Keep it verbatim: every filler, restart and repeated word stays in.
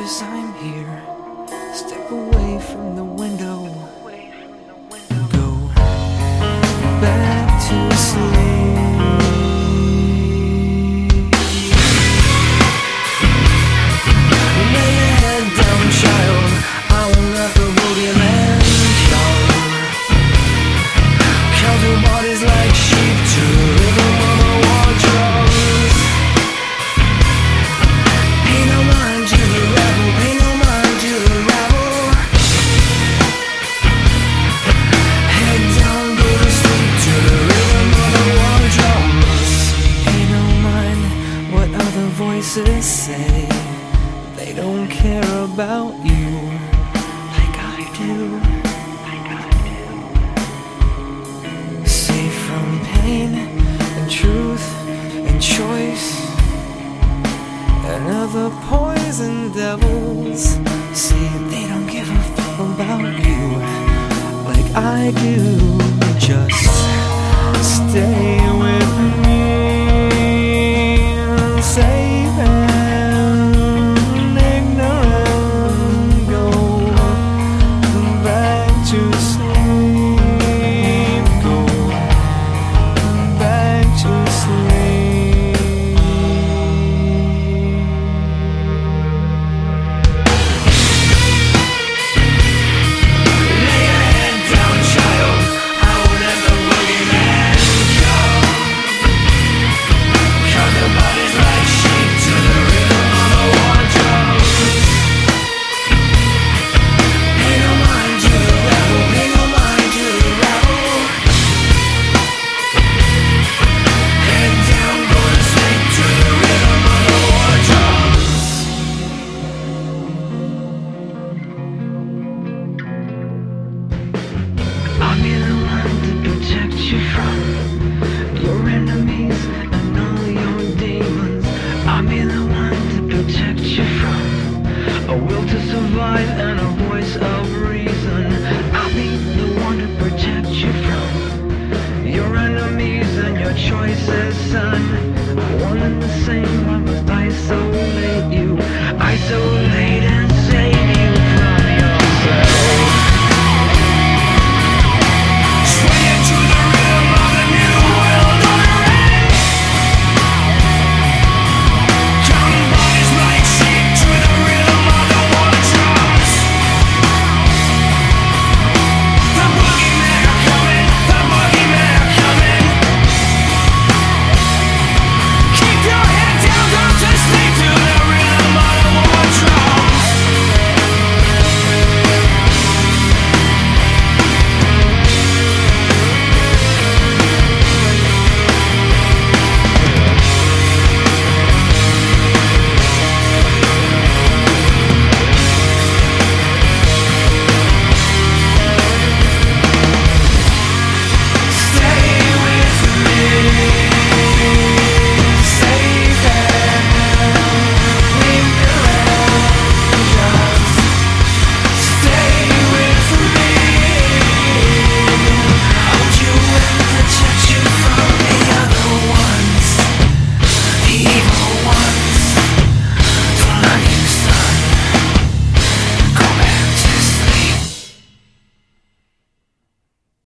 'cause I'm here. Step away from the window. Go back to sleep. Lay your head down, child. I will let the boogie land. Count your bodies like sheep to the rhythm of the war drums. Pay no mind to the rebel, pay no mind to the rebel. Head down, go to sleep to the rhythm of the war drums. Pay no mind what other voices say. They don't care about you like I do. From pain and truth and choice and other poison devils. See, they don't give a fuck about you like I do. Just stay with me, safe and ignorant. Go back to sleep. I'll be the one to protect you from your enemies and all your demons. I'll be the one to protect you from a will to survive and a voice of reason. I'll be the one to protect you from your enemies and your choices, son.